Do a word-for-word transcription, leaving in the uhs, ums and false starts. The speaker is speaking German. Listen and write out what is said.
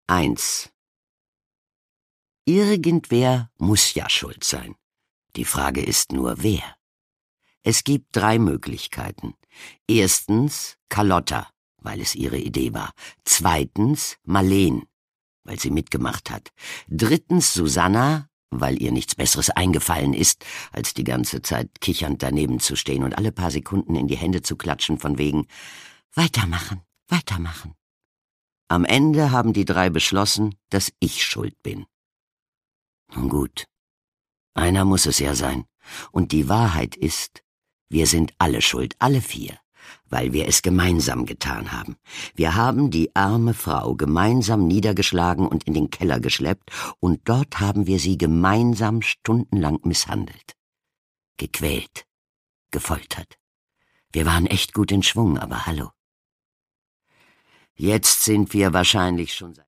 eins. Irgendwer muss ja schuld sein. Die Frage ist nur, wer. Es gibt drei Möglichkeiten. Erstens Carlotta, weil es ihre Idee war. Zweitens Marleen, weil sie mitgemacht hat. Drittens Susanna, weil ihr nichts Besseres eingefallen ist, als die ganze Zeit kichernd daneben zu stehen und alle paar Sekunden in die Hände zu klatschen von wegen »Weitermachen, weitermachen«. Am Ende haben die drei beschlossen, dass ich schuld bin. Nun gut, einer muss es ja sein. Und die Wahrheit ist, wir sind alle schuld, alle vier, weil wir es gemeinsam getan haben. Wir haben die arme Frau gemeinsam niedergeschlagen und in den Keller geschleppt, und dort haben wir sie gemeinsam stundenlang misshandelt. Gequält, gefoltert. Wir waren echt gut in Schwung, aber hallo. Jetzt sind wir wahrscheinlich schon seit